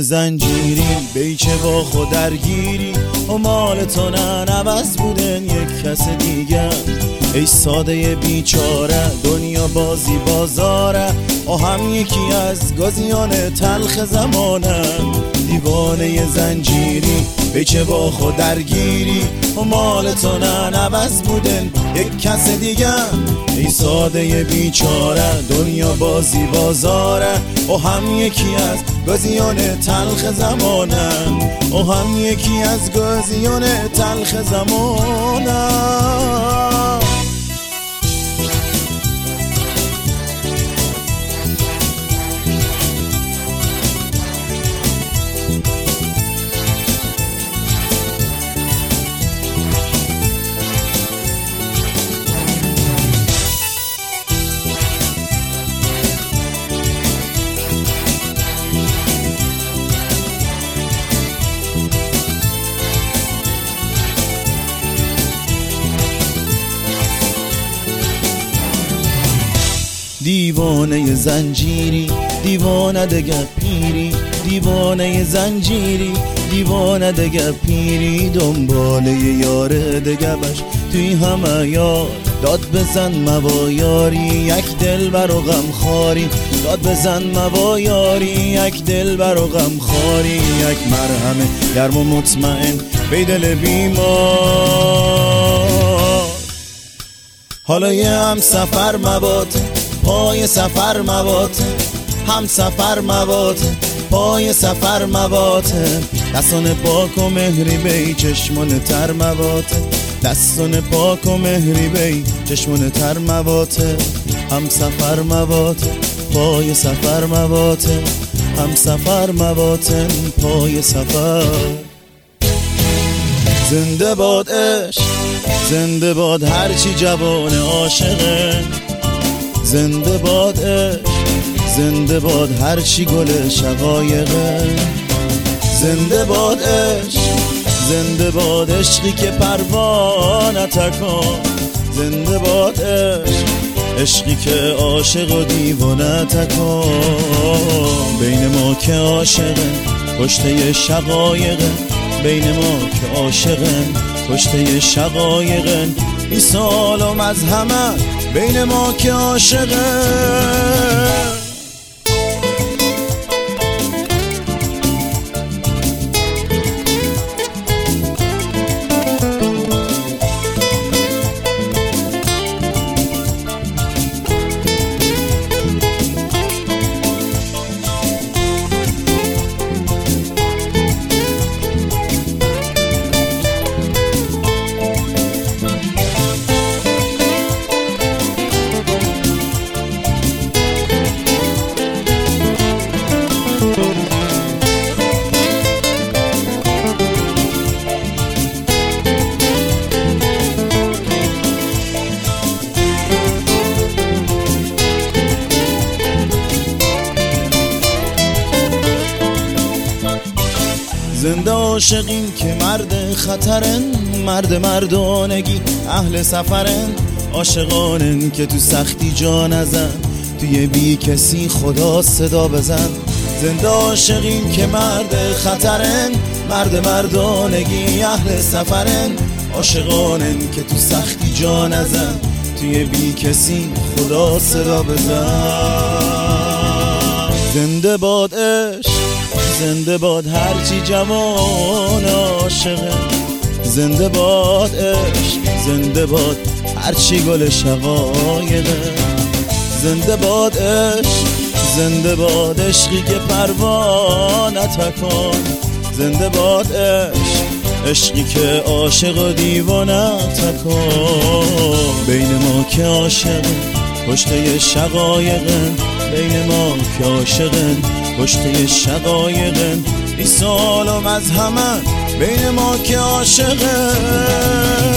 زنجیری بیچه با خود درگیری و مال تو نه نوز بودن یک کس دیگر. ای ساده بیچاره دنیا بازی بازاره و هم یکی از گازیان تلخ زمانه. دیوانه زنجیری بیچه با خود درگیری و مال تو نه نوز بودن یک کس دیگر. ای ساده بیچاره دنیا بازی بازاره و هم یکی از گازیان تلخ زمانه و هم یکی از گازیان تلخ زمانه. دیوانه زنجیری دیوانه دگر پیری، دیوانه زنجیری دیوانه دگر پیری. دنباله یار دگر بش توی همه یار داد بزن موایاری یک دل بر و غم خاری. داد بزن موایاری یک دل بر و غم خاری. یک مرهم گرم و مطمئن بی دل بیمار. حالا یه هم سفر مبات پای سفر مواته، هم سفر مواته پای سفر مواته. دستان پاک و مهری بی چشمان تر مواته، دستان پاک و مهری بی چشمان تر مواته. هم سفر مواته پای سفر مواته، هم سفر مواته پای سفر. زنده باد عشق زنده باد هرچی جوان عاشقه. زنده باد عشق زنده باد هرچی گل شقایقه. زنده باد عشق زنده باد عشقی که پروانه تکان. زنده باد عشق عشقی که عاشق و دیوانه تکان. بین ما که عاشقه کشته شقایقه، بین ما که عاشقه کشته شقایقه. این سالم از همه بین ما که عاشقه. زنده عاشقین که مرد خطرن، مرد مردانگی اهل سفرن. عاشقانن که تو سختی جا نزن، توی بی کسی خدا صدا بزن. زنده عاشقین که مرد خطرن، مرد مردانگی اهل سفرن. عاشقانن که تو سختی جا نزن، توی بی کسی خدا صدا بزن. زنده باد عشق زنده باد هرچی جوان عاشقه. زنده باد عشق زنده باد هرچی گل شقایقه. زنده باد عشق زنده باد عشقی که پروانه تکان. زنده باد عشق عشقی که عاشق و دیوانه تکان. بین ما که عاشقه کشته شقایقه، بین ما که عاشقه کشته شقایقن. این سالم از همه بین ما که عاشقه.